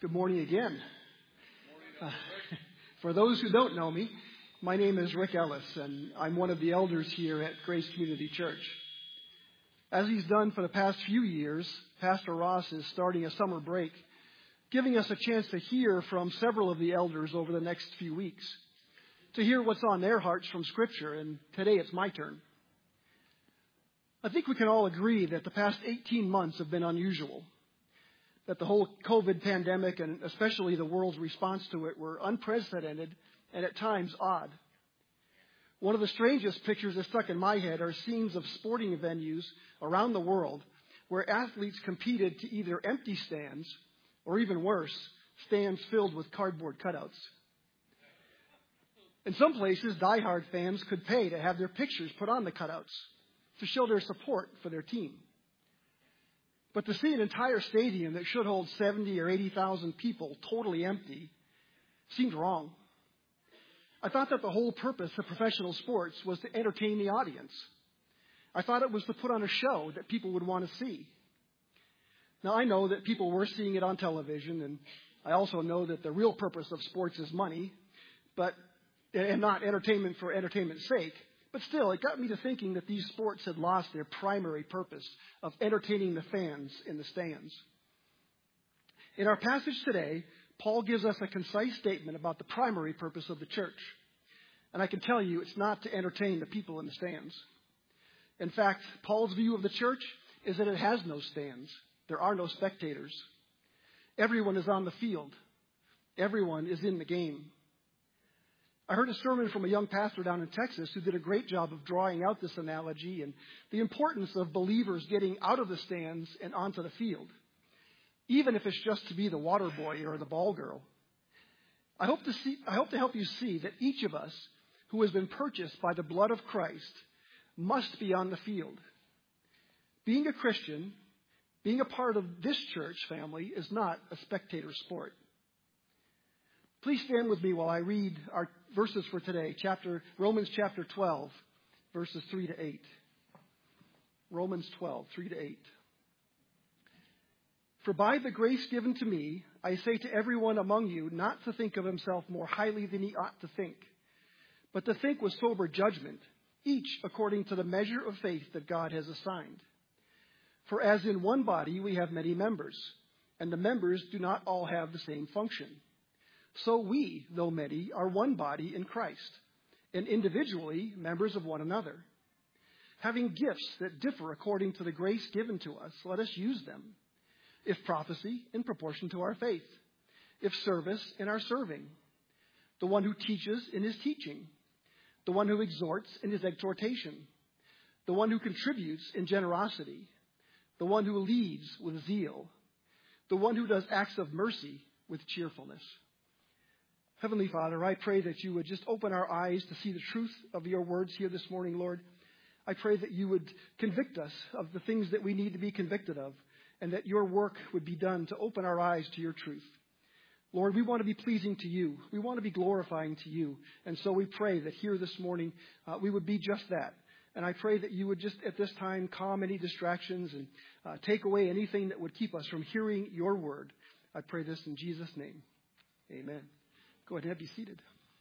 Good morning again. For those who don't know me, my name is Rick Ellis, and I'm one of the elders here at Grace Community Church. As he's done for the past few years, Pastor Ross is starting a summer break, giving us a chance to hear from several of the elders over the next few weeks, to hear what's on their hearts from Scripture, and today it's my turn. I think we can all agree that the past 18 months have been unusual, that the whole COVID pandemic and especially the world's response to it were unprecedented and at times odd. One of the strangest pictures that stuck in my head are scenes of sporting venues around the world where athletes competed to either empty stands or, even worse, stands filled with cardboard cutouts. In some places, diehard fans could pay to have their pictures put on the cutouts to show their support for their team. But to see an entire stadium that should hold 70 or 80,000 people totally empty seemed wrong. I thought that the whole purpose of professional sports was to entertain the audience. I thought it was to put on a show that people would want to see. Now, I know that people were seeing it on television, and I also know that the real purpose of sports is money, and not entertainment for entertainment's sake. But still, it got me to thinking that these sports had lost their primary purpose of entertaining the fans in the stands. In our passage today, Paul gives us a concise statement about the primary purpose of the church. And I can tell you it's not to entertain the people in the stands. In fact, Paul's view of the church is that it has no stands. There are no spectators. Everyone is on the field. Everyone is in the game. I heard a sermon from a young pastor down in Texas who did a great job of drawing out this analogy and the importance of believers getting out of the stands and onto the field, even if it's just to be the water boy or the ball girl. I hope to help you see that each of us who has been purchased by the blood of Christ must be on the field. Being a Christian, being a part of this church family, is not a spectator sport. Please stand with me while I read our verses for today, Romans chapter 12, verses 3 to 8. Romans 12, 3 to 8. For by the grace given to me, I say to everyone among you not to think of himself more highly than he ought to think, but to think with sober judgment, each according to the measure of faith that God has assigned. For as in one body we have many members, and the members do not all have the same function. So we, though many, are one body in Christ, and individually members of one another. Having gifts that differ according to the grace given to us, let us use them. If prophecy, in proportion to our faith. If service, in our serving. The one who teaches, in his teaching. The one who exhorts, in his exhortation. The one who contributes, in generosity. The one who leads, with zeal. The one who does acts of mercy, with cheerfulness. Heavenly Father, I pray that you would just open our eyes to see the truth of your words here this morning, Lord. I pray that you would convict us of the things that we need to be convicted of, and that your work would be done to open our eyes to your truth. Lord, we want to be pleasing to you. We want to be glorifying to you. And so we pray that here this morning we would be just that. And I pray that you would just at this time calm any distractions and take away anything that would keep us from hearing your word. I pray this in Jesus' name. Amen. Go ahead and be seated.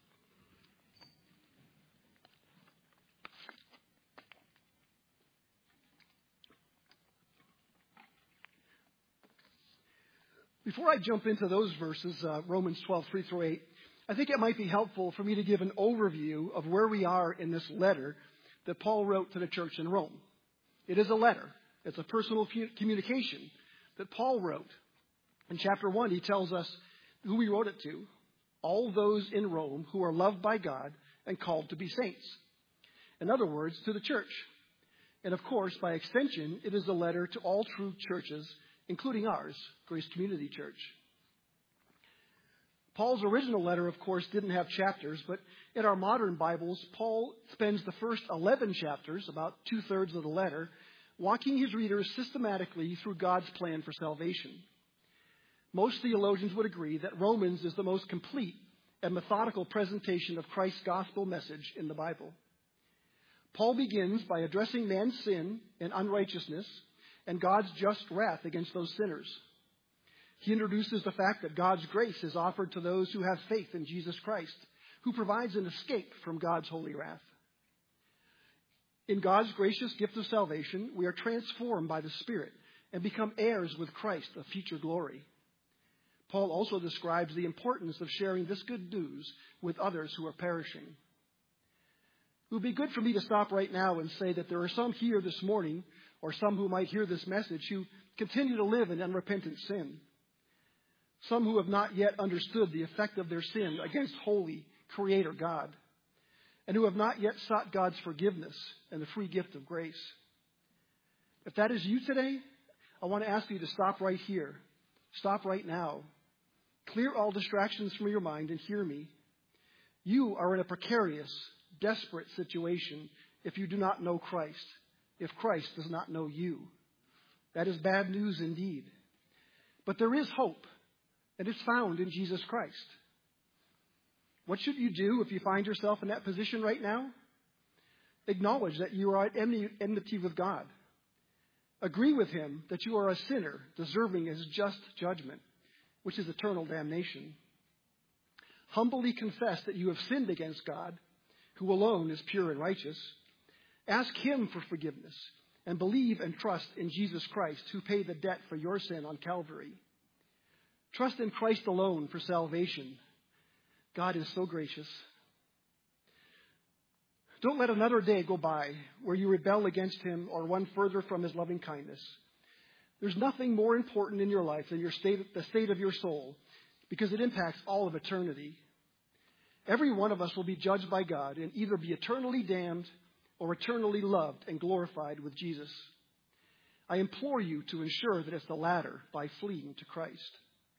Before I jump into those verses, Romans 12, 3 through 8, I think it might be helpful for me to give an overview of where we are in this letter that Paul wrote to the church in Rome. It is a letter. It's a personal communication that Paul wrote. In chapter 1, he tells us who he wrote it to. All those in Rome who are loved by God and called to be saints. In other words, to the church. And of course, by extension, it is a letter to all true churches, including ours, Grace Community Church. Paul's original letter, of course, didn't have chapters, but in our modern Bibles, Paul spends the first 11 chapters, about 2/3 of the letter, walking his readers systematically through God's plan for salvation. Most theologians would agree that Romans is the most complete and methodical presentation of Christ's gospel message in the Bible. Paul begins by addressing man's sin and unrighteousness and God's just wrath against those sinners. He introduces the fact that God's grace is offered to those who have faith in Jesus Christ, who provides an escape from God's holy wrath. In God's gracious gift of salvation, we are transformed by the Spirit and become heirs with Christ of future glory. Paul also describes the importance of sharing this good news with others who are perishing. It would be good for me to stop right now and say that there are some here this morning, or some who might hear this message, who continue to live in unrepentant sin. Some who have not yet understood the effect of their sin against holy Creator God, and who have not yet sought God's forgiveness and the free gift of grace. If that is you today, I want to ask you to stop right here. Stop right now. Clear all distractions from your mind and hear me. You are in a precarious, desperate situation if you do not know Christ, if Christ does not know you. That is bad news indeed. But there is hope, and it's found in Jesus Christ. What should you do if you find yourself in that position right now? Acknowledge that you are at enmity with God. Agree with him that you are a sinner deserving his just judgment, which is eternal damnation. Humbly confess that you have sinned against God, who alone is pure and righteous. Ask him for forgiveness and believe and trust in Jesus Christ, who paid the debt for your sin on Calvary. Trust in Christ alone for salvation. God is so gracious. Don't let another day go by where you rebel against him or run further from his loving kindness. There's nothing more important in your life than the state of your soul, because it impacts all of eternity. Every one of us will be judged by God and either be eternally damned or eternally loved and glorified with Jesus. I implore you to ensure that it's the latter by fleeing to Christ.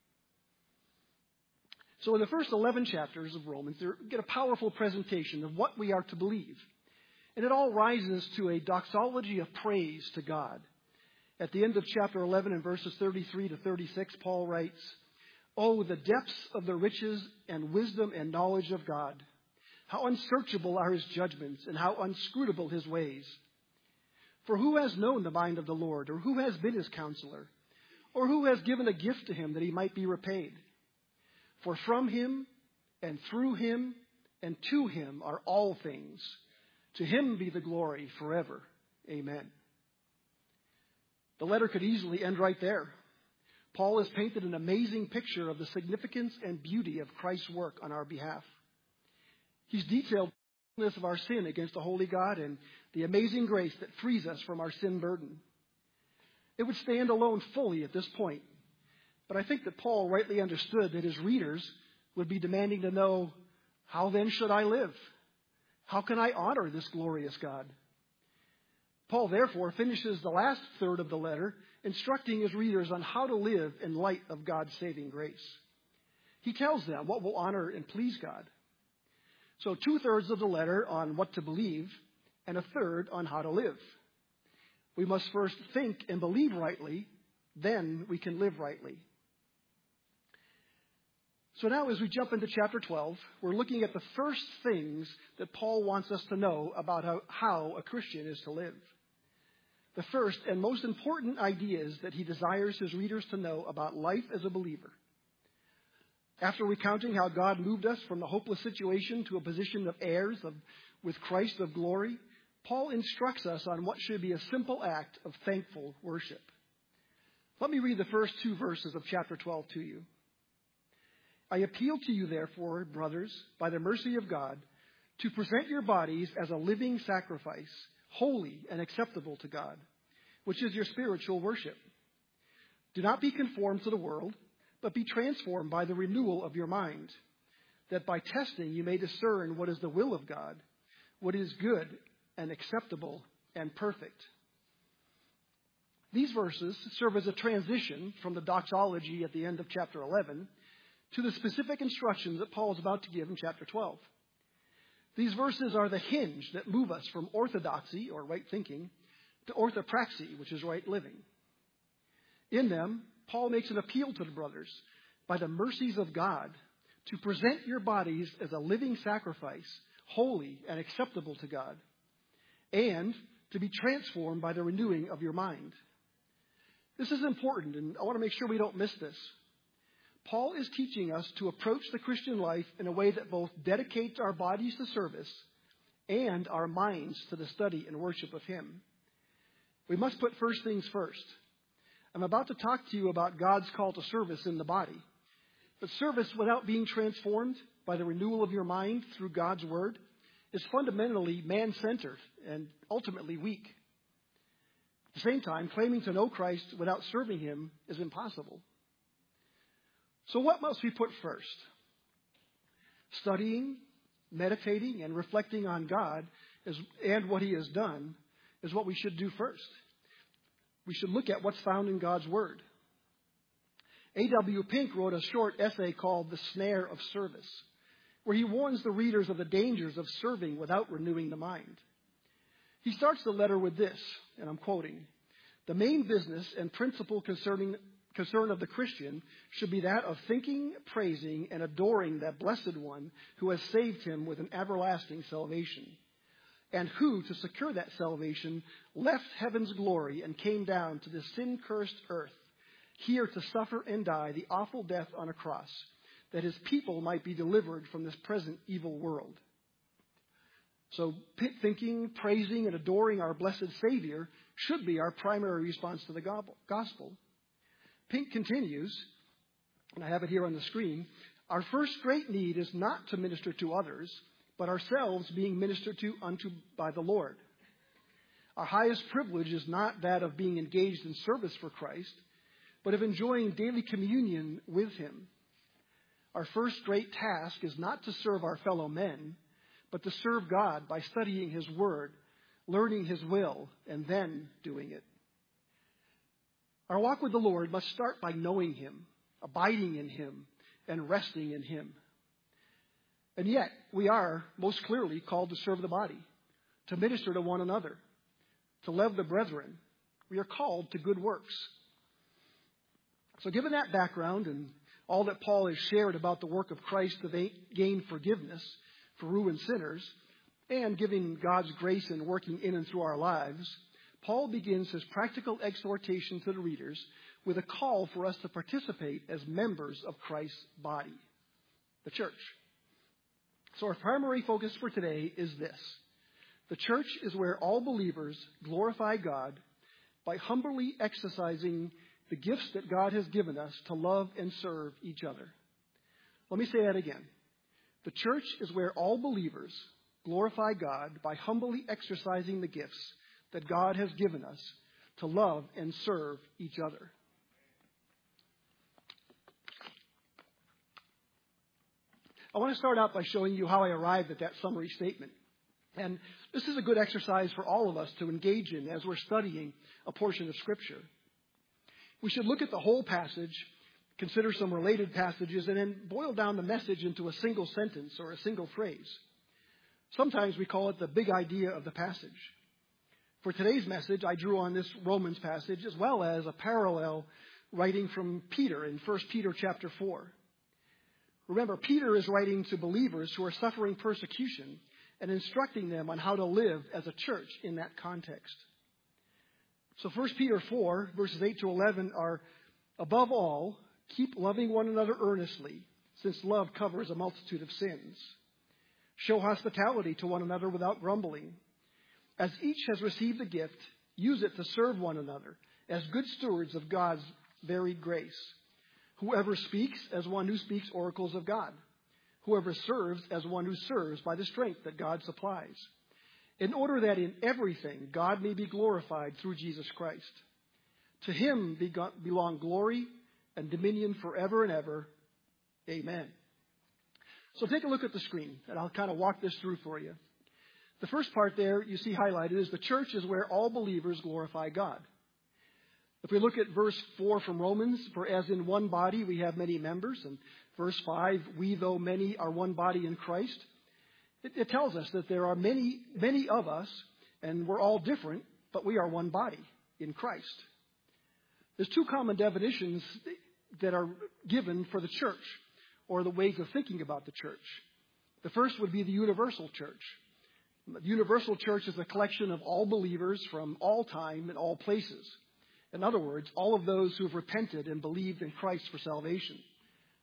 So in the first 11 chapters of Romans, we get a powerful presentation of what we are to believe. And it all rises to a doxology of praise to God. At the end of chapter 11 in verses 33 to 36, Paul writes, "Oh, the depths of the riches and wisdom and knowledge of God! How unsearchable are his judgments and how inscrutable his ways! For who has known the mind of the Lord, or who has been his counselor, or who has given a gift to him that he might be repaid? For from him and through him and to him are all things. To him be the glory forever. Amen." The letter could easily end right there. Paul has painted an amazing picture of the significance and beauty of Christ's work on our behalf. He's detailed the sinfulness of our sin against the holy God and the amazing grace that frees us from our sin burden. It would stand alone fully at this point. But I think that Paul rightly understood that his readers would be demanding to know, how then should I live? How can I honor this glorious God? Paul therefore finishes the last third of the letter instructing his readers on how to live in light of God's saving grace. He tells them what will honor and please God. So 2/3 of the letter on what to believe and 1/3 on how to live. We must first think and believe rightly, then we can live rightly. So now as we jump into chapter 12, we're looking at the first things that Paul wants us to know about how a Christian is to live. The first and most important ideas that he desires his readers to know about life as a believer. After recounting how God moved us from the hopeless situation to a position of heirs with Christ of glory, Paul instructs us on what should be a simple act of thankful worship. Let me read the first 2 verses of chapter 12 to you. "I appeal to you, therefore, brothers, by the mercy of God, to present your bodies as a living sacrifice, holy and acceptable to God, which is your spiritual worship. Do not be conformed to the world, but be transformed by the renewal of your mind, that by testing you may discern what is the will of God, what is good and acceptable and perfect." These verses serve as a transition from the doxology at the end of chapter 11 to the specific instructions that Paul is about to give in chapter 12. These verses are the hinge that move us from orthodoxy, or right thinking, to orthopraxy, which is right living. In them, Paul makes an appeal to the brothers, by the mercies of God, to present your bodies as a living sacrifice, holy and acceptable to God, and to be transformed by the renewing of your mind. This is important, and I want to make sure we don't miss this. Paul is teaching us to approach the Christian life in a way that both dedicates our bodies to service and our minds to the study and worship of Him. We must put first things first. I'm about to talk to you about God's call to service in the body. But service without being transformed by the renewal of your mind through God's Word is fundamentally man-centered and ultimately weak. At the same time, claiming to know Christ without serving Him is impossible. So what must we put first? Studying, meditating, and reflecting on God and what He has done is what we should do first. We should look at what's found in God's Word. A.W. Pink wrote a short essay called The Snare of Service, where he warns the readers of the dangers of serving without renewing the mind. He starts the letter with this, and I'm quoting, "The main business and principal concern of the Christian should be that of thinking, praising, and adoring that blessed one who has saved him with an everlasting salvation, and who, to secure that salvation, left heaven's glory and came down to this sin-cursed earth, here to suffer and die the awful death on a cross, that His people might be delivered from this present evil world." So thinking, praising, and adoring our blessed Savior should be our primary response to the gospel. Pink continues, and I have it here on the screen, "Our first great need is not to minister to others, but ourselves being ministered to unto by the Lord. Our highest privilege is not that of being engaged in service for Christ, but of enjoying daily communion with Him. Our first great task is not to serve our fellow men, but to serve God by studying His Word, learning His will, and then doing it. Our walk with the Lord must start by knowing Him, abiding in Him, and resting in Him. And yet, we are most clearly called to serve the body, to minister to one another, to love the brethren. We are called to good works. So given that background and all that Paul has shared about the work of Christ to gain forgiveness for ruined sinners, and giving God's grace and working in and through our lives, Paul begins his practical exhortation to the readers with a call for us to participate as members of Christ's body, the church. So our primary focus for today is this. The church is where all believers glorify God by humbly exercising the gifts that God has given us to love and serve each other. Let me say that again. The church is where all believers glorify God by humbly exercising the gifts that God has given us to love and serve each other. I want to start out by showing you how I arrived at that summary statement. And this is a good exercise for all of us to engage in as we're studying a portion of Scripture. We should look at the whole passage, consider some related passages, and then boil down the message into a single sentence or a single phrase. Sometimes we call it the big idea of the passage. For today's message, I drew on this Romans passage as well as a parallel writing from Peter in 1 Peter chapter 4. Remember, Peter is writing to believers who are suffering persecution and instructing them on how to live as a church in that context. So 1 Peter 4, verses 8 to 11 are, above all, keep loving one another earnestly, since love covers a multitude of sins. Show hospitality to one another without grumbling. As each has received a gift, use it to serve one another as good stewards of God's varied grace. Whoever speaks, as one who speaks oracles of God. Whoever serves, as one who serves by the strength that God supplies, in order that in everything God may be glorified through Jesus Christ. To Him belong glory and dominion forever and ever. Amen. So take a look at the screen, and I'll kind of walk this through for you. The first part there you see highlighted is the church is where all believers glorify God. If we look at verse 4 from Romans, for as in one body we have many members, and verse 5, we though many are one body in Christ, it tells us that there are many of us, and we're all different, but we are one body in Christ. There's two common definitions that are given for the church, or the ways of thinking about the church. The first would be the universal church. The universal church is a collection of all believers from all time and all places. In other words, all of those who have repented and believed in Christ for salvation.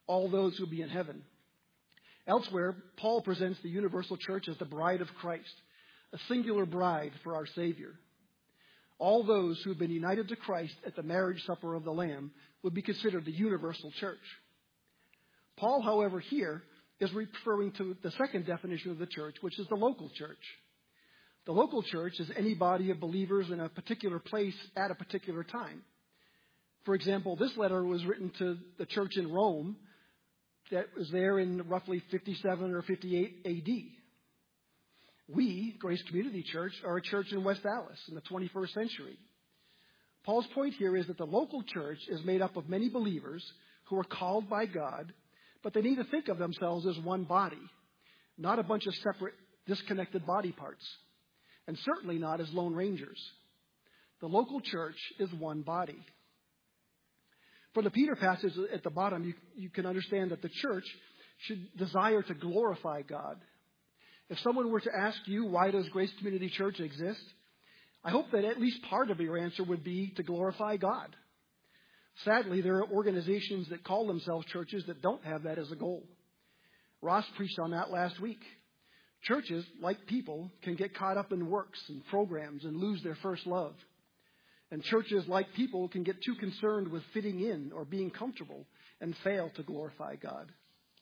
all those who will be in heaven. Elsewhere, Paul presents the universal church as the bride of Christ, a singular bride for our Savior. All those who have been united to Christ at the marriage supper of the Lamb would be considered the universal church. Paul, however, here is referring to the second definition of the church, which is the local church. The local church is any body of believers in a particular place at a particular time. For example, this letter was written to the church in Rome that was there in roughly 57 or 58 A.D. We, Grace Community Church, are a church in West Dallas in the 21st century. Paul's point here is that the local church is made up of many believers who are called by God, but they need to think of themselves as one body, not a bunch of separate, disconnected body parts, and certainly not as lone rangers. The local church is one body. From the Peter passage at the bottom, you can understand that the church should desire to glorify God. If someone were to ask you, why does Grace Community Church exist? I hope that at least part of your answer would be to glorify God. Sadly, there are organizations that call themselves churches that don't have that as a goal. Ross preached on that last week. Churches, like people, can get caught up in works and programs and lose their first love. And churches, like people, can get too concerned with fitting in or being comfortable and fail to glorify God.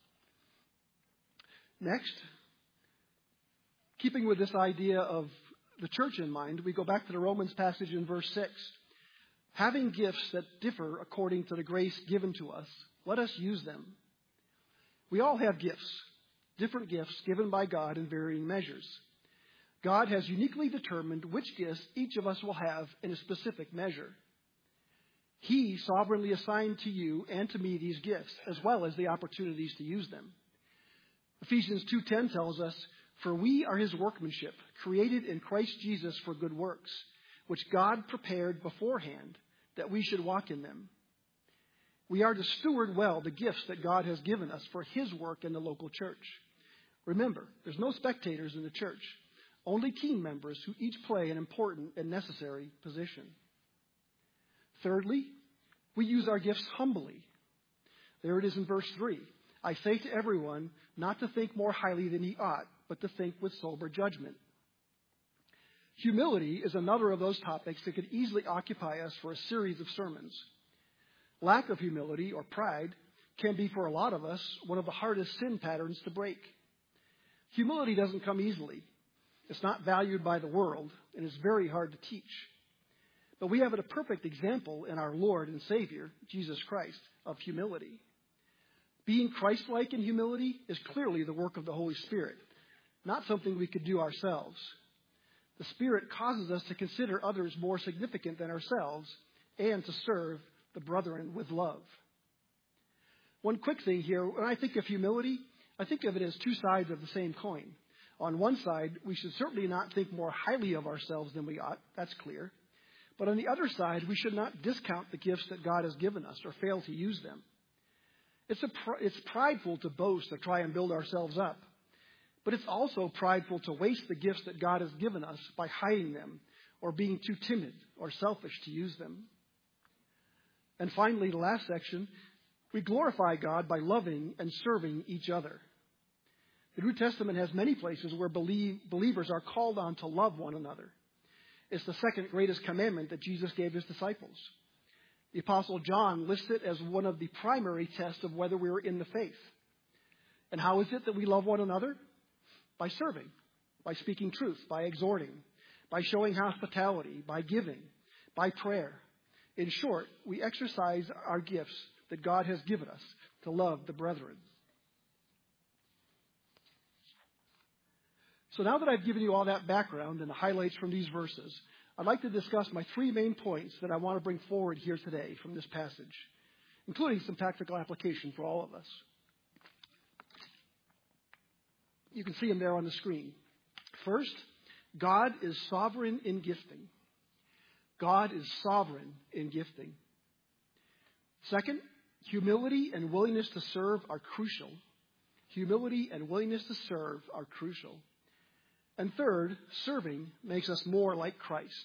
Next, keeping with this idea of the church in mind, we go back to the Romans passage in verse 6. Having gifts that differ according to the grace given to us, let us use them. We all have gifts, different gifts given by God in varying measures. God has uniquely determined which gifts each of us will have in a specific measure. He sovereignly assigned to you and to me these gifts, as well as the opportunities to use them. Ephesians 2:10 tells us, "For we are his workmanship, created in Christ Jesus for good works, which God prepared beforehand that we should walk in them." We are to steward well the gifts that God has given us for his work in the local church. Remember, there's no spectators in the church, only team members who each play an important and necessary position. Thirdly, we use our gifts humbly. There it is in verse 3. I say to everyone not to think more highly than he ought, but to think with sober judgment. Humility is another of those topics that could easily occupy us for a series of sermons. Lack of humility or pride can be, for a lot of us, one of the hardest sin patterns to break. Humility doesn't come easily. It's not valued by the world, and it's very hard to teach. But we have a perfect example in our Lord and Savior, Jesus Christ, of humility. Being Christ-like in humility is clearly the work of the Holy Spirit, not something we could do ourselves. The Spirit causes us to consider others more significant than ourselves and to serve the brethren with love. One quick thing here, when I think of humility, I think of it as two sides of the same coin. On one side, we should certainly not think more highly of ourselves than we ought. That's clear. But on the other side, we should not discount the gifts that God has given us or fail to use them. It's prideful to boast or try and build ourselves up. But it's also prideful to waste the gifts that God has given us by hiding them or being too timid or selfish to use them. And finally, the last section, we glorify God by loving and serving each other. The New Testament has many places where believers are called on to love one another. It's the second greatest commandment that Jesus gave his disciples. The Apostle John lists it as one of the primary tests of whether we are in the faith. And how is it that we love one another? By serving, by speaking truth, by exhorting, by showing hospitality, by giving, by prayer. In short, we exercise our gifts that God has given us to love the brethren. So now that I've given you all that background and the highlights from these verses, I'd like to discuss my three main points that I want to bring forward here today from this passage, including some practical application for all of us. You can see them there on the screen. First, God is sovereign in gifting. God is sovereign in gifting. Second, humility and willingness to serve are crucial. Humility and willingness to serve are crucial. And third, serving makes us more like Christ.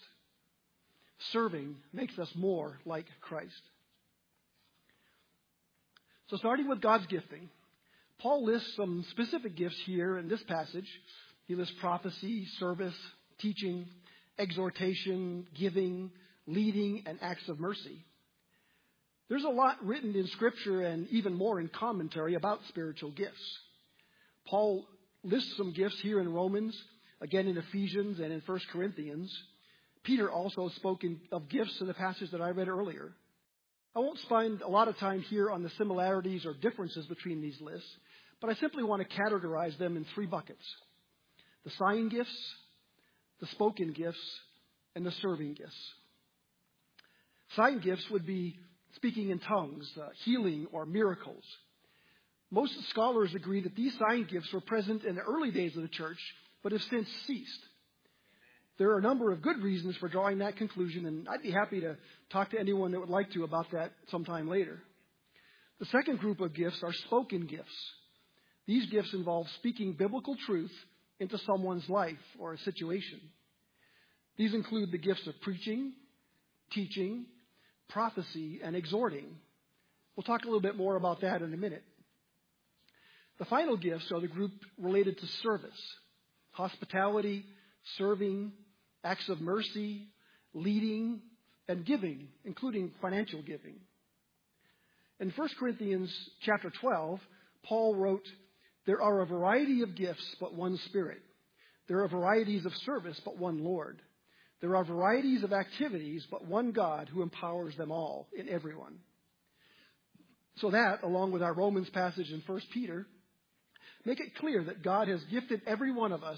Serving makes us more like Christ. So starting with God's gifting, Paul lists some specific gifts here in this passage. He lists prophecy, service, teaching, exhortation, giving, leading, and acts of mercy. There's a lot written in Scripture and even more in commentary about spiritual gifts. Paul lists some gifts here in Romans, again in Ephesians and in 1 Corinthians. Peter also spoke of gifts in the passage that I read earlier. I won't spend a lot of time here on the similarities or differences between these lists, but I simply want to categorize them in three buckets: the sign gifts, the spoken gifts, and the serving gifts. Sign gifts would be speaking in tongues, healing, or miracles. Most scholars agree that these sign gifts were present in the early days of the church, but have since ceased. There are a number of good reasons for drawing that conclusion, and I'd be happy to talk to anyone that would like to about that sometime later. The second group of gifts are spoken gifts. These gifts involve speaking biblical truth into someone's life or a situation. These include the gifts of preaching, teaching, prophecy, and exhorting. We'll talk a little bit more about that in a minute. The final gifts are the group related to service: hospitality, serving, acts of mercy, leading, and giving, including financial giving. In 1 Corinthians chapter 12, Paul wrote, "There are a variety of gifts, but one Spirit. There are varieties of service, but one Lord. There are varieties of activities, but one God who empowers them all in everyone." So that, along with our Romans passage in 1 Peter, make it clear that God has gifted every one of us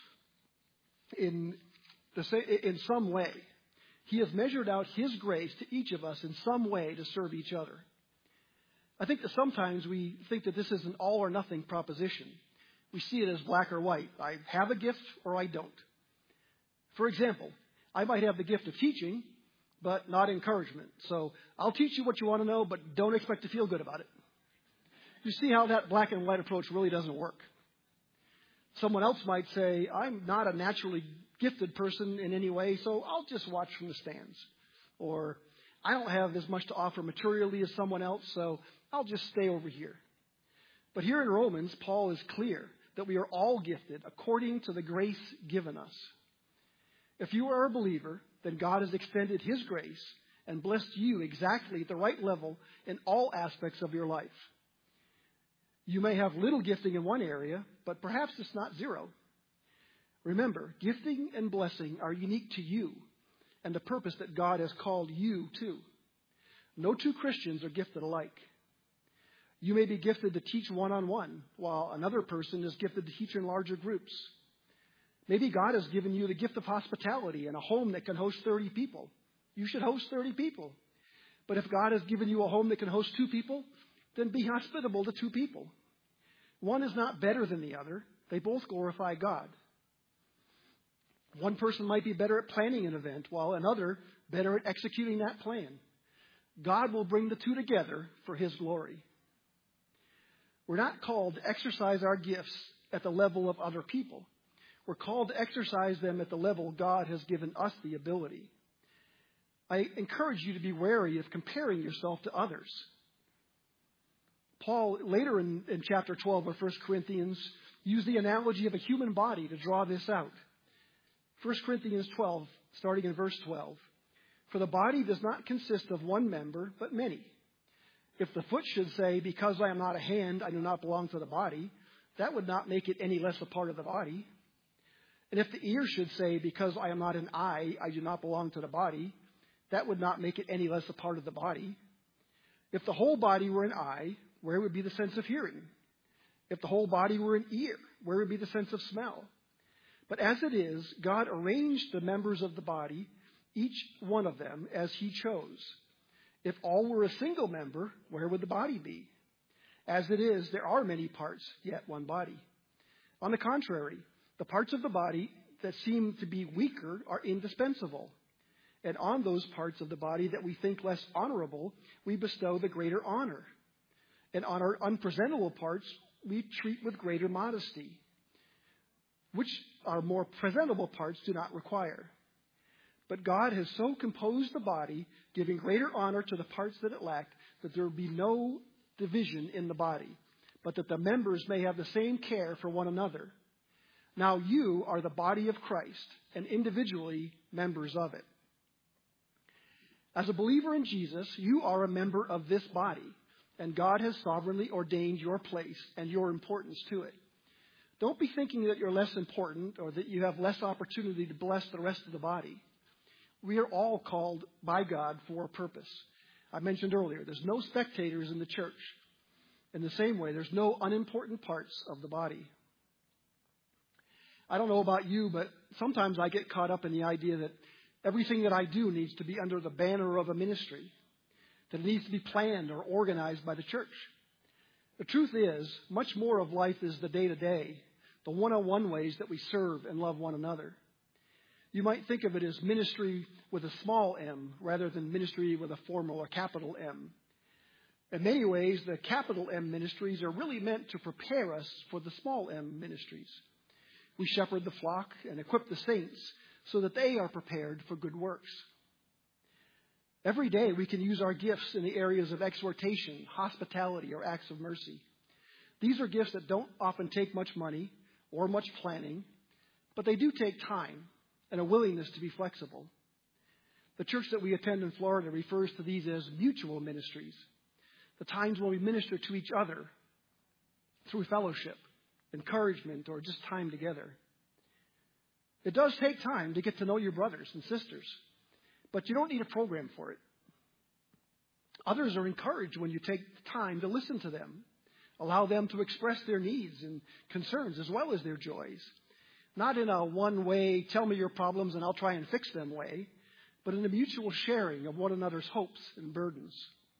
in some way. He has measured out His grace to each of us in some way to serve each other. I think that sometimes we think that this is an all or nothing proposition. We see it as black or white. I have a gift or I don't. For example, I might have the gift of teaching, but not encouragement. So I'll teach you what you want to know, but don't expect to feel good about it. You see how that black and white approach really doesn't work. Someone else might say, I'm not a naturally gifted person in any way, so I'll just watch from the stands. Or I don't have as much to offer materially as someone else, so I'll just stay over here. But here in Romans, Paul is clear that we are all gifted according to the grace given us. If you are a believer, then God has extended His grace and blessed you exactly at the right level in all aspects of your life. You may have little gifting in one area, but perhaps it's not zero. Remember, gifting and blessing are unique to you and the purpose that God has called you to. No two Christians are gifted alike. You may be gifted to teach one-on-one, while another person is gifted to teach in larger groups. Maybe God has given you the gift of hospitality in a home that can host 30 people. You should host 30 people. But if God has given you a home that can host 2 people, then be hospitable to 2 people. One is not better than the other. They both glorify God. One person might be better at planning an event, while another better at executing that plan. God will bring the two together for His glory. We're not called to exercise our gifts at the level of other people. We're called to exercise them at the level God has given us the ability. I encourage you to be wary of comparing yourself to others. Paul, later in chapter 12 of 1 Corinthians, used the analogy of a human body to draw this out. 1 Corinthians 12, starting in verse 12. For the body does not consist of one member, but many. If the foot should say, because I am not a hand, I do not belong to the body, that would not make it any less a part of the body. And if the ear should say, because I am not an eye, I do not belong to the body, that would not make it any less a part of the body. If the whole body were an eye, where would be the sense of hearing? If the whole body were an ear, where would be the sense of smell? But as it is, God arranged the members of the body, each one of them, as He chose. If all were a single member, where would the body be? As it is, there are many parts, yet one body. On the contrary, the parts of the body that seem to be weaker are indispensable. And on those parts of the body that we think less honorable, we bestow the greater honor. And on our unpresentable parts, we treat with greater modesty, which our more presentable parts do not require. But God has so composed the body, giving greater honor to the parts that it lacked, that there will be no division in the body, but that the members may have the same care for one another. Now you are the body of Christ, and individually members of it. As a believer in Jesus, you are a member of this body, and God has sovereignly ordained your place and your importance to it. Don't be thinking that you're less important or that you have less opportunity to bless the rest of the body. We are all called by God for a purpose. I mentioned earlier, there's no spectators in the church. In the same way, there's no unimportant parts of the body. I don't know about you, but sometimes I get caught up in the idea that everything that I do needs to be under the banner of a ministry, that it needs to be planned or organized by the church. The truth is, much more of life is the day-to-day, the one-on-one ways that we serve and love one another. You might think of it as ministry with a small m rather than ministry with a formal or capital M. In many ways, the capital M ministries are really meant to prepare us for the small m ministries. We shepherd the flock and equip the saints so that they are prepared for good works. Every day we can use our gifts in the areas of exhortation, hospitality, or acts of mercy. These are gifts that don't often take much money or much planning, but they do take time and a willingness to be flexible. The church that we attend in Florida refers to these as mutual ministries, the times when we minister to each other through fellowship, encouragement, or just time together. It does take time to get to know your brothers and sisters, but you don't need a program for it. Others are encouraged when you take the time to listen to them, allow them to express their needs and concerns as well as their joys. Not in a one-way, tell me your problems and I'll try and fix them way, but in a mutual sharing of one another's hopes and burdens.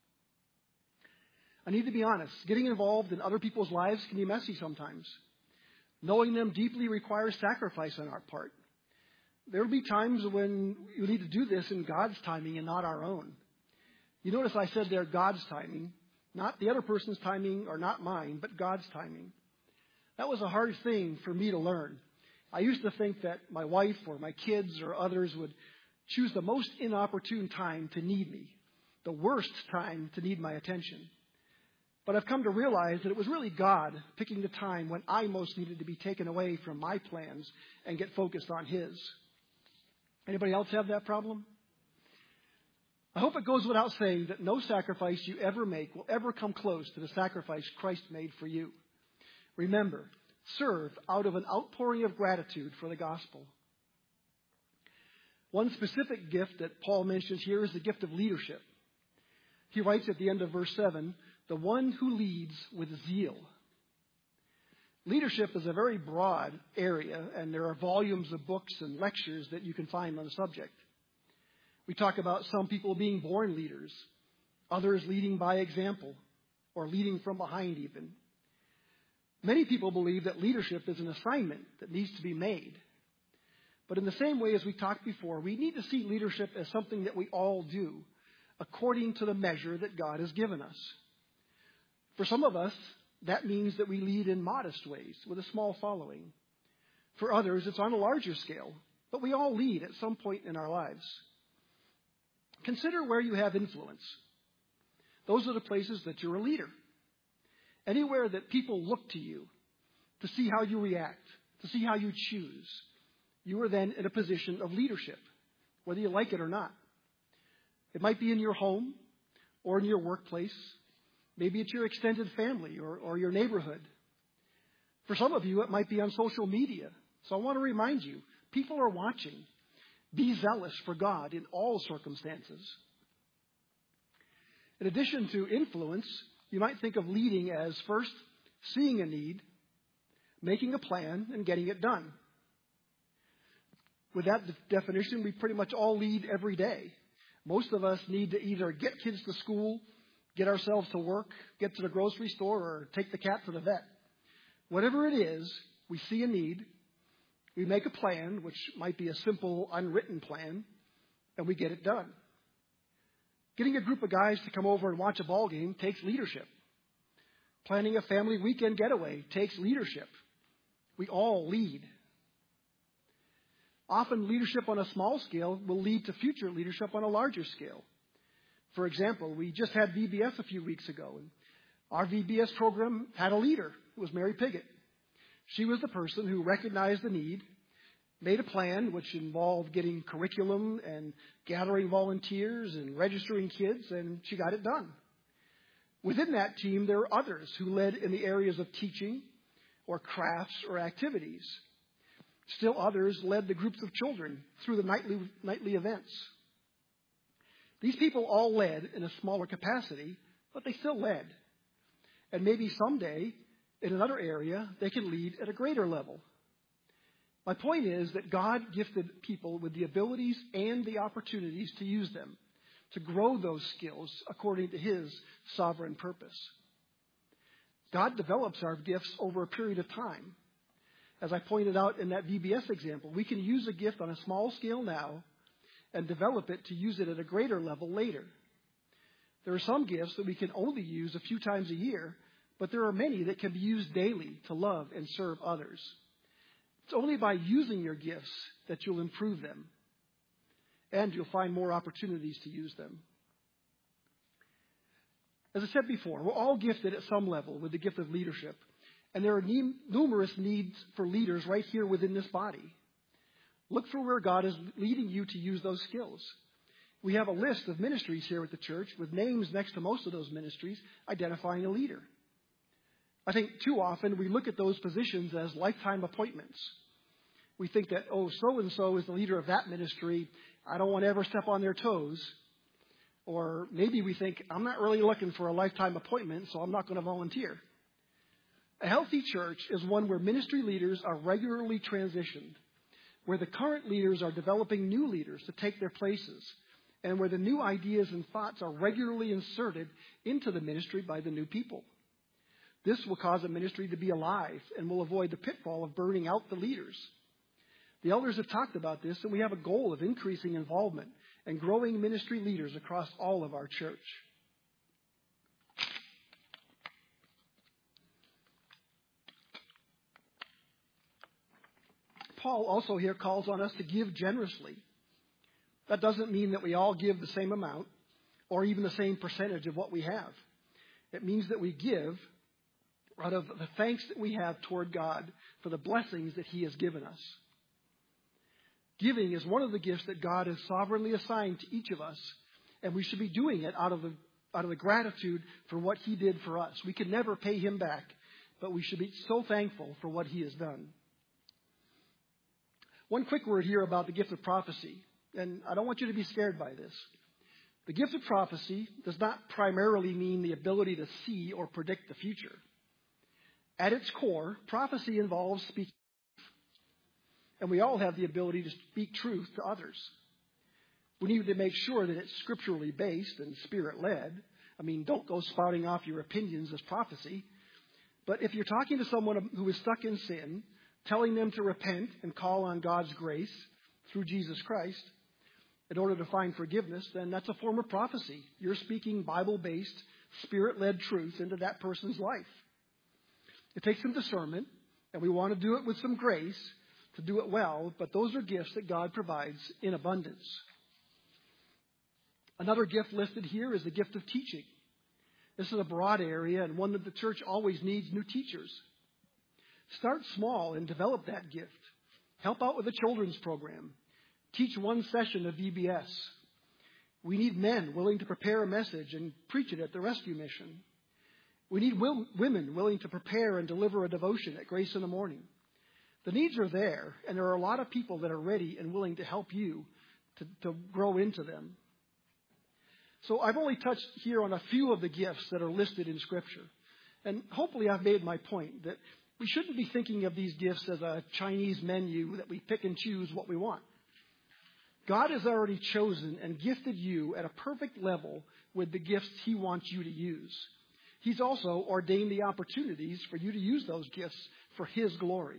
I need to be honest, getting involved in other people's lives can be messy sometimes. Knowing them deeply requires sacrifice on our part. There will be times when you need to do this in God's timing and not our own. You notice I said there God's timing, not the other person's timing or not mine, but God's timing. That was a hard thing for me to learn. I used to think that my wife or my kids or others would choose the most inopportune time to need me, the worst time to need my attention. But I've come to realize that it was really God picking the time when I most needed to be taken away from my plans and get focused on His. Anybody else have that problem? I hope it goes without saying that no sacrifice you ever make will ever come close to the sacrifice Christ made for you. Remember, serve out of an outpouring of gratitude for the gospel. One specific gift that Paul mentions here is the gift of leadership. He writes at the end of verse 7, the one who leads with zeal. Leadership is a very broad area, and there are volumes of books and lectures that you can find on the subject. We talk about some people being born leaders, others leading by example, or leading from behind even. Many people believe that leadership is an assignment that needs to be made. But in the same way as we talked before, we need to see leadership as something that we all do according to the measure that God has given us. For some of us, that means that we lead in modest ways with a small following. For others, it's on a larger scale, but we all lead at some point in our lives. Consider where you have influence. Those are the places that you're a leader. Anywhere that people look to you to see how you react, to see how you choose, you are then in a position of leadership, whether you like it or not. It might be in your home or in your workplace. Maybe it's your extended family or your neighborhood. For some of you, it might be on social media. So I want to remind you, people are watching. Be zealous for God in all circumstances. In addition to influence, you might think of leading as first seeing a need, making a plan, and getting it done. With that definition, we pretty much all lead every day. Most of us need to either get kids to school, get ourselves to work, get to the grocery store, or take the cat to the vet. Whatever it is, we see a need, we make a plan, which might be a simple, unwritten plan, and we get it done. Getting a group of guys to come over and watch a ball game takes leadership. Planning a family weekend getaway takes leadership. We all lead. Often leadership on a small scale will lead to future leadership on a larger scale. For example, we just had VBS a few weeks ago, and Our VBS program had a leader. It was Mary Piggott. She was the person who recognized the need, made a plan which involved getting curriculum and gathering volunteers and registering kids, and she got it done. Within that team, there were others who led in the areas of teaching or crafts or activities. Still others led the groups of children through the nightly events. These people all led in a smaller capacity, but they still led. And maybe someday, in another area, they can lead at a greater level. My point is that God gifted people with the abilities and the opportunities to use them, to grow those skills according to His sovereign purpose. God develops our gifts over a period of time. As I pointed out in that VBS example, we can use a gift on a small scale now and develop it to use it at a greater level later. There are some gifts that we can only use a few times a year, but there are many that can be used daily to love and serve others. It's only by using your gifts that you'll improve them, and you'll find more opportunities to use them. As I said before, we're all gifted at some level with the gift of leadership, and there are numerous needs for leaders right here within this body. Look for where God is leading you to use those skills. We have a list of ministries here at the church with names next to most of those ministries identifying a leader. I think too often we look at those positions as lifetime appointments. We think that, so-and-so is the leader of that ministry. I don't want to ever step on their toes. Or maybe we think, I'm not really looking for a lifetime appointment, so I'm not going to volunteer. A healthy church is one where ministry leaders are regularly transitioned, where the current leaders are developing new leaders to take their places, and where the new ideas and thoughts are regularly inserted into the ministry by the new people. This will cause a ministry to be alive and will avoid the pitfall of burning out the leaders. The elders have talked about this, and we have a goal of increasing involvement and growing ministry leaders across all of our church. Paul also here calls on us to give generously. That doesn't mean that we all give the same amount or even the same percentage of what we have. It means that we give out of the thanks that we have toward God for the blessings that He has given us. Giving is one of the gifts that God has sovereignly assigned to each of us, and we should be doing it out of the gratitude for what He did for us. We can never pay Him back, but we should be so thankful for what He has done. One quick word here about the gift of prophecy, and I don't want you to be scared by this. The gift of prophecy does not primarily mean the ability to see or predict the future. At its core, prophecy involves speaking, and we all have the ability to speak truth to others. We need to make sure that it's scripturally based and Spirit-led. I mean, don't go spouting off your opinions as prophecy. But if you're talking to someone who is stuck in sin, telling them to repent and call on God's grace through Jesus Christ in order to find forgiveness, then that's a form of prophecy. You're speaking Bible-based, Spirit-led truth into that person's life. It takes some discernment, and we want to do it with some grace to do it well, but those are gifts that God provides in abundance. Another gift listed here is the gift of teaching. This is a broad area and one that the church always needs new teachers. Start small and develop that gift. Help out with the children's program. Teach one session of VBS. We need men willing to prepare a message and preach it at the rescue mission. We need women willing to prepare and deliver a devotion at Grace in the Morning. The needs are there, and there are a lot of people that are ready and willing to help you to grow into them. So I've only touched here on a few of the gifts that are listed in Scripture. And hopefully I've made my point that we shouldn't be thinking of these gifts as a Chinese menu that we pick and choose what we want. God has already chosen and gifted you at a perfect level with the gifts He wants you to use. He's also ordained the opportunities for you to use those gifts for His glory.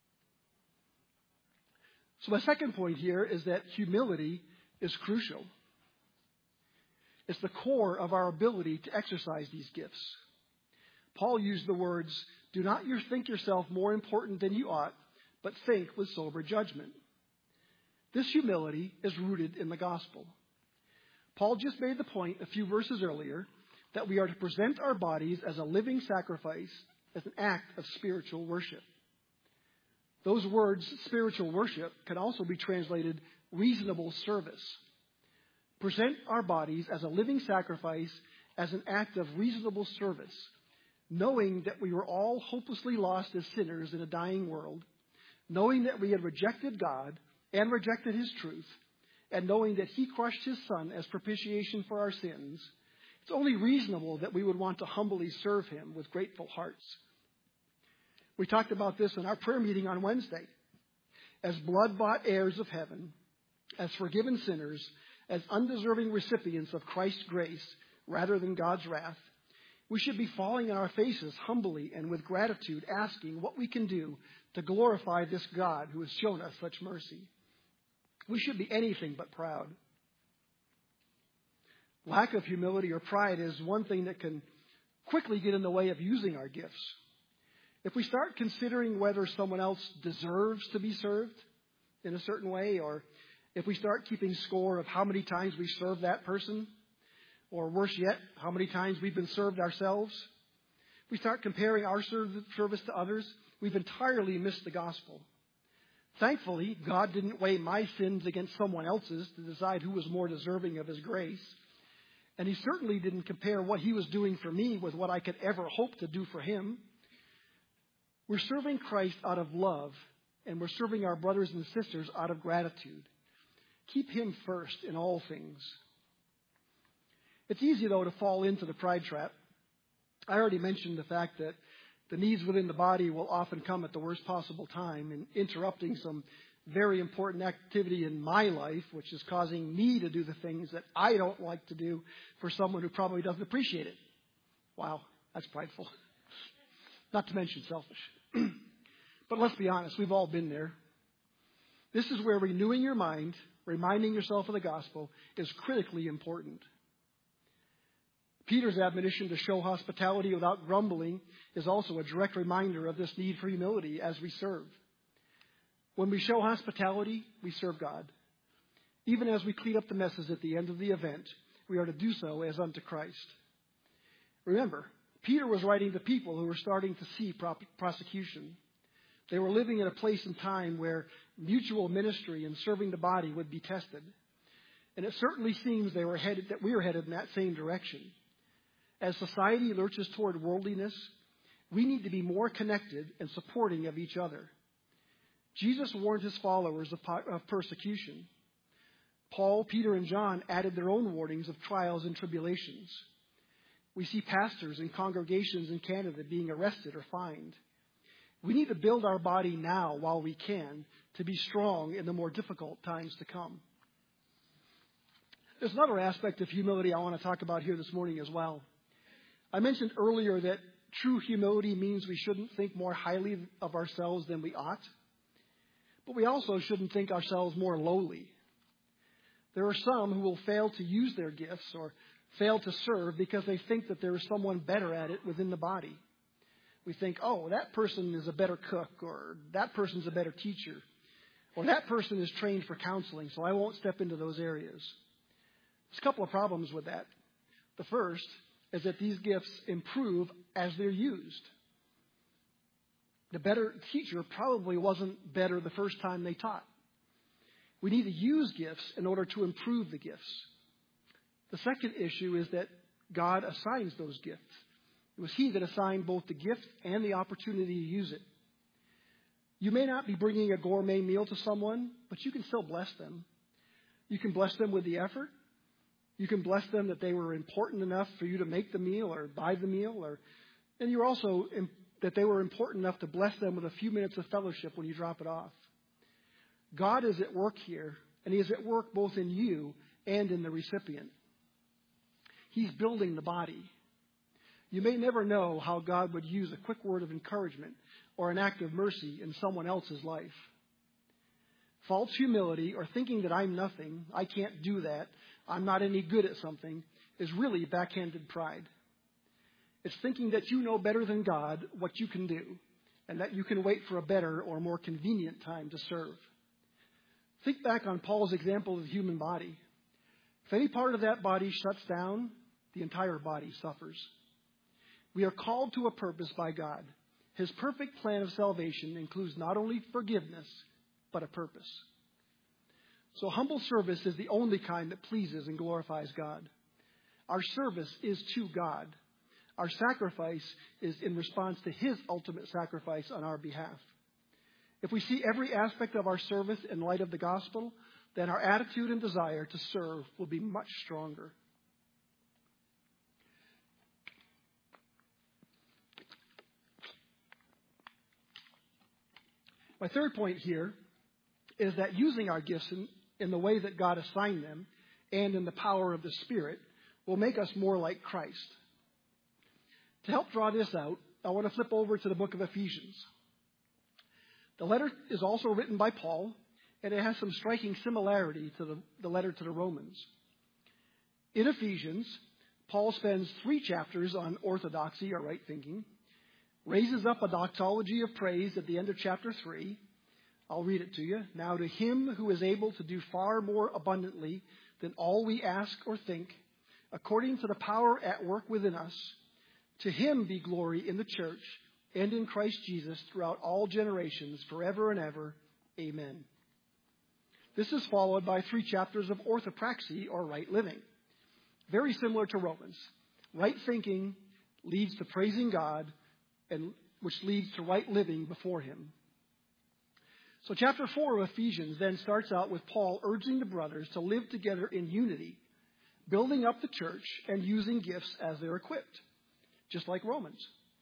So my second point here is that humility is crucial. It's the core of our ability to exercise these gifts. Paul used the words, "Do not think yourself more important than you ought, but think with sober judgment." This humility is rooted in the gospel. Paul just made the point a few verses earlier that we are to present our bodies as a living sacrifice, as an act of spiritual worship. Those words, spiritual worship, can also be translated reasonable service. Present our bodies as a living sacrifice, as an act of reasonable service, knowing that we were all hopelessly lost as sinners in a dying world, knowing that we had rejected God and rejected His truth, and knowing that He crushed His Son as propitiation for our sins. It's only reasonable that we would want to humbly serve Him with grateful hearts. We talked about this in our prayer meeting on Wednesday. As blood-bought heirs of heaven, as forgiven sinners, as undeserving recipients of Christ's grace rather than God's wrath, we should be falling on our faces humbly and with gratitude, asking what we can do to glorify this God who has shown us such mercy. We should be anything but proud. Lack of humility or pride is one thing that can quickly get in the way of using our gifts. If we start considering whether someone else deserves to be served in a certain way, or if we start keeping score of how many times we serve that person, or worse yet, how many times we've been served ourselves, we start comparing our service to others, we've entirely missed the gospel. Thankfully, God didn't weigh my sins against someone else's to decide who was more deserving of His grace. And He certainly didn't compare what He was doing for me with what I could ever hope to do for Him. We're serving Christ out of love, and we're serving our brothers and sisters out of gratitude. Keep Him first in all things. It's easy, though, to fall into the pride trap. I already mentioned the fact that the needs within the body will often come at the worst possible time and interrupting some very important activity in my life, which is causing me to do the things that I don't like to do for someone who probably doesn't appreciate it. Wow, that's prideful. Not to mention selfish. But let's be honest, we've all been there. This is where renewing your mind, reminding yourself of the gospel, is critically important. Peter's admonition to show hospitality without grumbling is also a direct reminder of this need for humility as we serve. When we show hospitality, we serve God. Even as we clean up the messes at the end of the event, we are to do so as unto Christ. Remember, Peter was writing to people who were starting to see persecution. They were living in a place and time where mutual ministry and serving the body would be tested. And it certainly seems that we are headed in that same direction. As society lurches toward worldliness, we need to be more connected and supporting of each other. Jesus warned His followers of persecution. Paul, Peter, and John added their own warnings of trials and tribulations. We see pastors and congregations in Canada being arrested or fined. We need to build our body now while we can to be strong in the more difficult times to come. There's another aspect of humility I want to talk about here this morning as well. I mentioned earlier that true humility means we shouldn't think more highly of ourselves than we ought. But we also shouldn't think ourselves more lowly. There are some who will fail to use their gifts or fail to serve because they think that there is someone better at it within the body. We think, oh, that person is a better cook, or that person's a better teacher, or that person is trained for counseling, so I won't step into those areas. There's a couple of problems with that. The first is that these gifts improve as they're used. The better teacher probably wasn't better the first time they taught. We need to use gifts in order to improve the gifts. The second issue is that God assigns those gifts. It was He that assigned both the gift and the opportunity to use it. You may not be bringing a gourmet meal to someone, but you can still bless them. You can bless them with the effort. You can bless them that they were important enough for you to make the meal or buy the meal. And you're also that they were important enough to bless them with a few minutes of fellowship when you drop it off. God is at work here, and He is at work both in you and in the recipient. He's building the body. You may never know how God would use a quick word of encouragement or an act of mercy in someone else's life. False humility, or thinking that I'm nothing, I can't do that, I'm not any good at something, is really backhanded pride. It's thinking that you know better than God what you can do, and that you can wait for a better or more convenient time to serve. Think back on Paul's example of the human body. If any part of that body shuts down, the entire body suffers. We are called to a purpose by God. His perfect plan of salvation includes not only forgiveness, but a purpose. So humble service is the only kind that pleases and glorifies God. Our service is to God. Our sacrifice is in response to His ultimate sacrifice on our behalf. If we see every aspect of our service in light of the gospel, then our attitude and desire to serve will be much stronger. My third point here is that using our gifts in the way that God assigned them and in the power of the Spirit will make us more like Christ. To help draw this out, I want to flip over to the book of Ephesians. The letter is also written by Paul, and it has some striking similarity to the letter to the Romans. In Ephesians, Paul spends 3 chapters on orthodoxy or right thinking, raises up a doxology of praise at the end of chapter 3. I'll read it to you. Now to Him who is able to do far more abundantly than all we ask or think, according to the power at work within us, to Him be glory in the church and in Christ Jesus throughout all generations, forever and ever. Amen. This is followed by 3 chapters of orthopraxy or right living. Very similar to Romans. Right thinking leads to praising God, and which leads to right living before Him. So chapter 4 of Ephesians then starts out with Paul urging the brothers to live together in unity, building up the church and using gifts as they're equipped, just like Romans.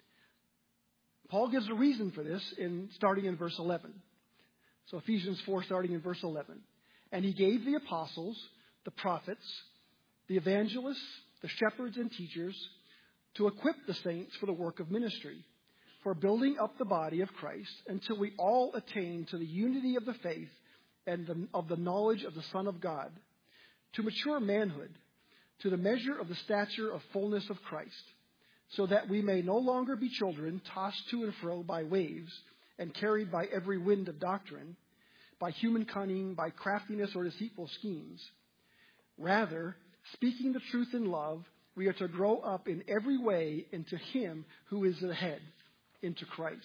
Paul gives a reason for this starting in verse 11. So Ephesians 4 starting in verse 11. And He gave the apostles, the prophets, the evangelists, the shepherds and teachers to equip the saints for the work of ministry, for building up the body of Christ until we all attain to the unity of the faith and of the knowledge of the Son of God, to mature manhood, to the measure of the stature of fullness of Christ, so that we may no longer be children tossed to and fro by waves and carried by every wind of doctrine, by human cunning, by craftiness or deceitful schemes. Rather, speaking the truth in love, we are to grow up in every way into Him who is the head, into Christ.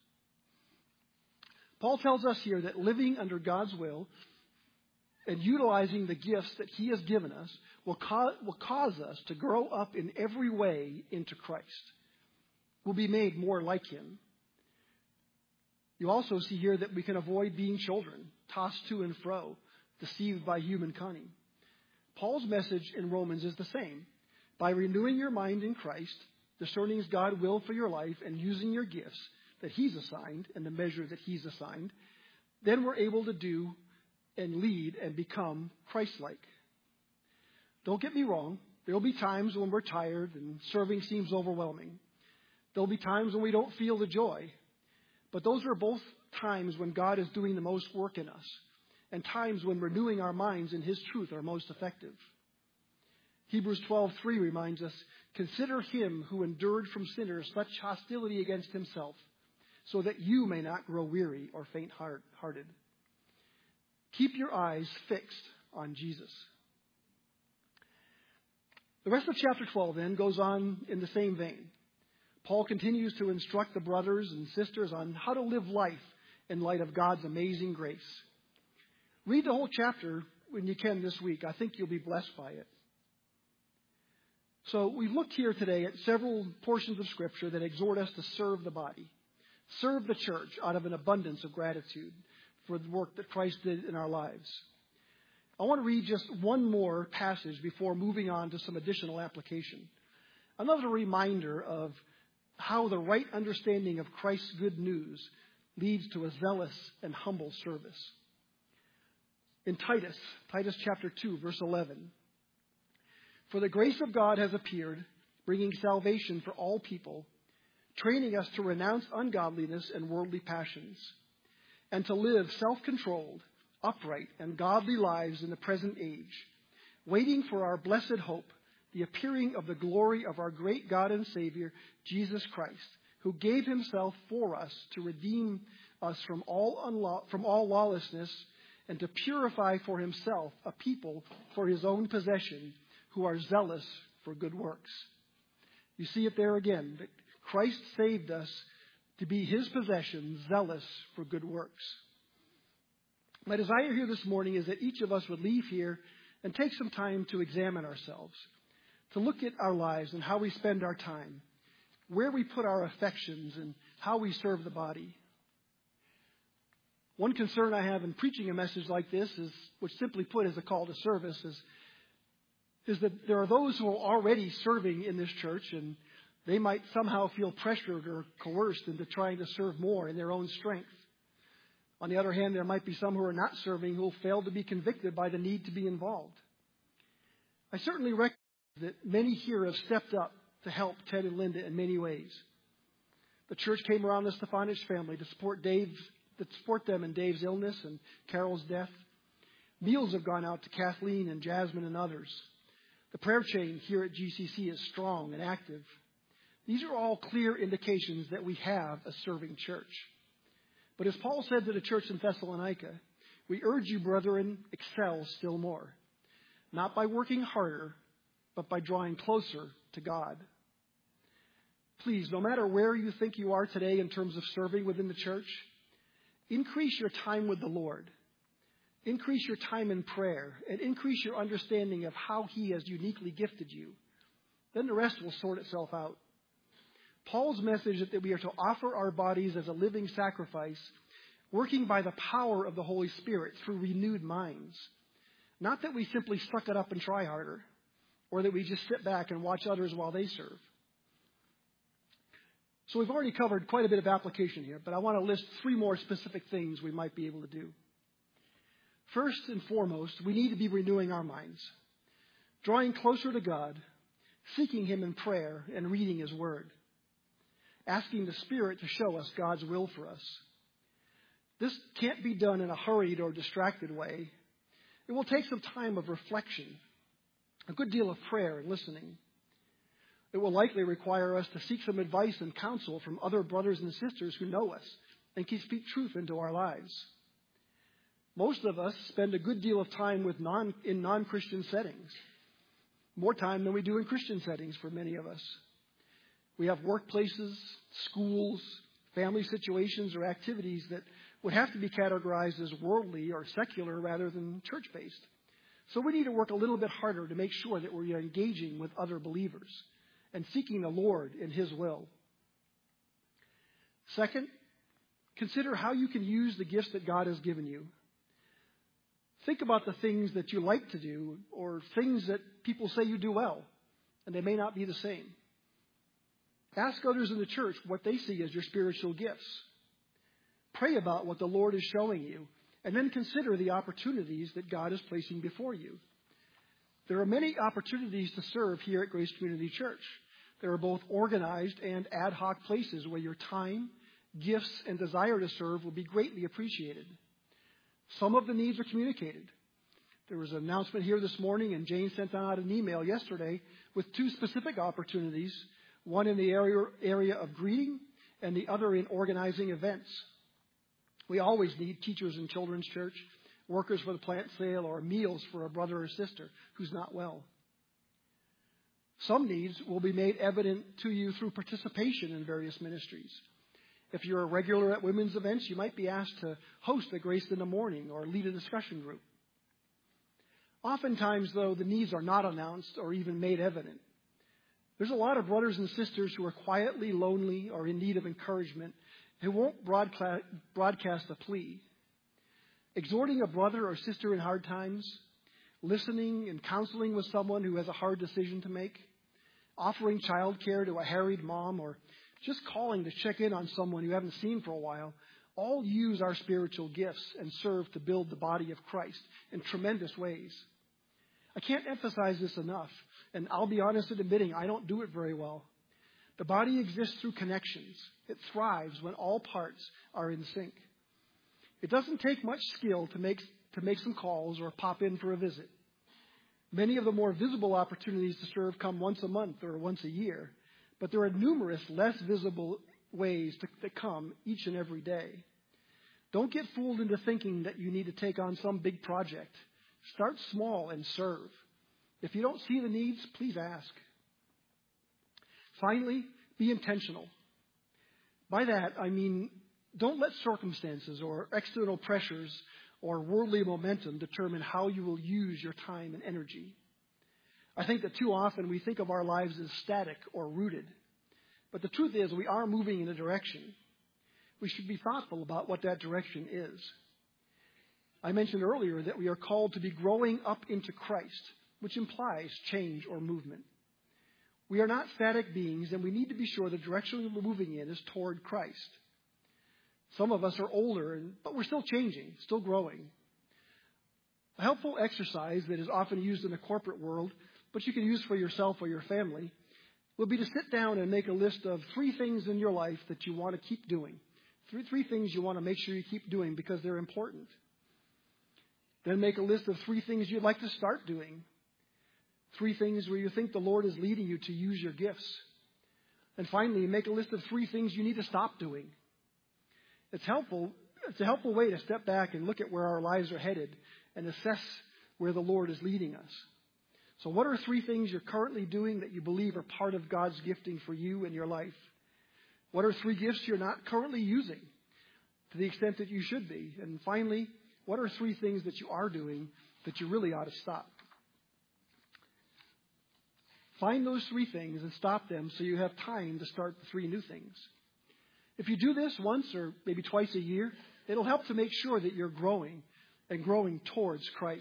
Paul tells us here that living under God's will and utilizing the gifts that He has given us will cause us to grow up in every way into Christ. We'll be made more like Him. You also see here that we can avoid being children, tossed to and fro, deceived by human cunning. Paul's message in Romans is the same. By renewing your mind in Christ, discerning God's will for your life, and using your gifts that He's assigned in the measure that He's assigned, then we're able to do and lead and become Christ-like. Don't get me wrong. There will be times when we're tired and serving seems overwhelming. There will be times when we don't feel the joy. But those are both times when God is doing the most work in us, and times when renewing our minds in His truth are most effective. Hebrews 12:3 reminds us, consider Him who endured from sinners such hostility against Himself, so that you may not grow weary or faint-hearted. Keep your eyes fixed on Jesus. The rest of chapter 12 then goes on in the same vein. Paul continues to instruct the brothers and sisters on how to live life in light of God's amazing grace. Read the whole chapter when you can this week. I think you'll be blessed by it. So we've looked here today at several portions of Scripture that exhort us to serve the body, serve the church out of an abundance of gratitude for the work that Christ did in our lives. I want to read just one more passage before moving on to some additional application. Another reminder of how the right understanding of Christ's good news leads to a zealous and humble service. In Titus chapter 2, verse 11, for the grace of God has appeared, bringing salvation for all people, training us to renounce ungodliness and worldly passions, and to live self-controlled, upright, and godly lives in the present age, waiting for our blessed hope, the appearing of the glory of our great God and Savior, Jesus Christ, who gave Himself for us to redeem us from all lawlessness and to purify for Himself a people for His own possession who are zealous for good works. You see it there again, that Christ saved us to be his possession, zealous for good works. My desire here this morning is that each of us would leave here and take some time to examine ourselves, to look at our lives and how we spend our time, where we put our affections, and how we serve the body. One concern I have in preaching a message like this is, which simply put is a call to service, is that there are those who are already serving in this church, and they might somehow feel pressured or coerced into trying to serve more in their own strength. On the other hand, there might be some who are not serving who will fail to be convicted by the need to be involved. I certainly recognize that many here have stepped up to help Ted and Linda in many ways. The church came around the Stefanich family to support them in Dave's illness and Carol's death. Meals have gone out to Kathleen and Jasmine and others. The prayer chain here at GCC is strong and active. These are all clear indications that we have a serving church. But as Paul said to the church in Thessalonica, we urge you, brethren, excel still more, not by working harder, but by drawing closer to God. Please, no matter where you think you are today in terms of serving within the church, increase your time with the Lord. Increase your time in prayer and increase your understanding of how he has uniquely gifted you. Then the rest will sort itself out. Paul's message is that we are to offer our bodies as a living sacrifice, working by the power of the Holy Spirit through renewed minds. Not that we simply suck it up and try harder, or that we just sit back and watch others while they serve. So we've already covered quite a bit of application here, but I want to list 3 more specific things we might be able to do. First and foremost, we need to be renewing our minds, drawing closer to God, seeking him in prayer, and reading his word, asking the Spirit to show us God's will for us. This can't be done in a hurried or distracted way. It will take some time of reflection, a good deal of prayer and listening. It will likely require us to seek some advice and counsel from other brothers and sisters who know us and can speak truth into our lives. Most of us spend a good deal of time in non-Christian settings, more time than we do in Christian settings for many of us. We have workplaces, schools, family situations, or activities that would have to be categorized as worldly or secular rather than church-based. So we need to work a little bit harder to make sure that we're engaging with other believers and seeking the Lord in his will. Second, consider how you can use the gifts that God has given you. Think about the things that you like to do or things that people say you do well, and they may not be the same. Ask others in the church what they see as your spiritual gifts. Pray about what the Lord is showing you, and then consider the opportunities that God is placing before you. There are many opportunities to serve here at Grace Community Church. There are both organized and ad hoc places where your time, gifts, and desire to serve will be greatly appreciated. Some of the needs are communicated. There was an announcement here this morning, and Jane sent out an email yesterday with 2 specific opportunities, one in the area of greeting and the other in organizing events. We always need teachers in children's church, workers for the plant sale, or meals for a brother or sister who's not well. Some needs will be made evident to you through participation in various ministries. If you're a regular at women's events, you might be asked to host a Grace in the Morning or lead a discussion group. Oftentimes, though, the needs are not announced or even made evident. There's a lot of brothers and sisters who are quietly lonely or in need of encouragement who won't broadcast a plea. Exhorting a brother or sister in hard times, listening and counseling with someone who has a hard decision to make, offering childcare to a harried mom, or just calling to check in on someone you haven't seen for a while, all use our spiritual gifts and serve to build the body of Christ in tremendous ways. I can't emphasize this enough, and I'll be honest in admitting I don't do it very well. The body exists through connections. It thrives when all parts are in sync. It doesn't take much skill to make some calls or pop in for a visit. Many of the more visible opportunities to serve come once a month or once a year, but there are numerous less visible ways that come each and every day. Don't get fooled into thinking that you need to take on some big project. Start small and serve. If you don't see the needs, please ask. Finally, be intentional. By that, I mean, don't let circumstances or external pressures or worldly momentum determine how you will use your time and energy. I think that too often we think of our lives as static or rooted. But the truth is we are moving in a direction. We should be thoughtful about what that direction is. I mentioned earlier that we are called to be growing up into Christ, which implies change or movement. We are not static beings, and we need to be sure the direction we're moving in is toward Christ. Some of us are older, but we're still changing, still growing. A helpful exercise that is often used in the corporate world, but you can use for yourself or your family, will be to sit down and make a list of 3 things in your life that you want to keep doing. Three things you want to make sure you keep doing because they're important. Then make a list of 3 things you'd like to start doing. 3 things where you think the Lord is leading you to use your gifts. And finally, make a list of 3 things you need to stop doing. It's a helpful way to step back and look at where our lives are headed and assess where the Lord is leading us. So what are 3 things you're currently doing that you believe are part of God's gifting for you and your life? What are 3 gifts you're not currently using to the extent that you should be? And finally, what are 3 things that you are doing that you really ought to stop? Find those 3 things and stop them so you have time to start the 3 new things. If you do this once or maybe twice a year, it'll help to make sure that you're growing and growing towards Christ.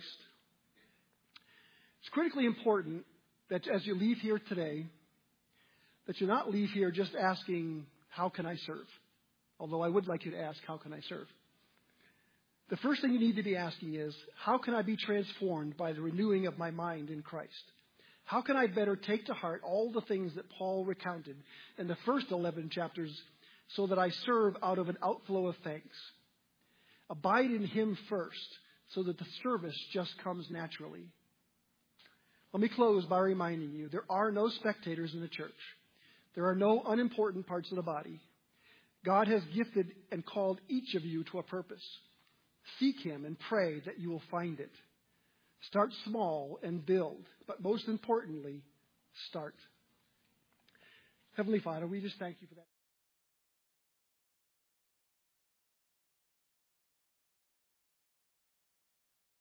It's critically important that as you leave here today, that you not leave here just asking, how can I serve? Although I would like you to ask, how can I serve? The first thing you need to be asking is, how can I be transformed by the renewing of my mind in Christ? How can I better take to heart all the things that Paul recounted in the first 11 chapters so that I serve out of an outflow of thanks? Abide in Him first so that the service just comes naturally. Let me close by reminding you, there are no spectators in the church. There are no unimportant parts of the body. God has gifted and called each of you to a purpose. Seek Him and pray that you will find it. Start small and build, but most importantly, start. Heavenly Father, we just thank you for that.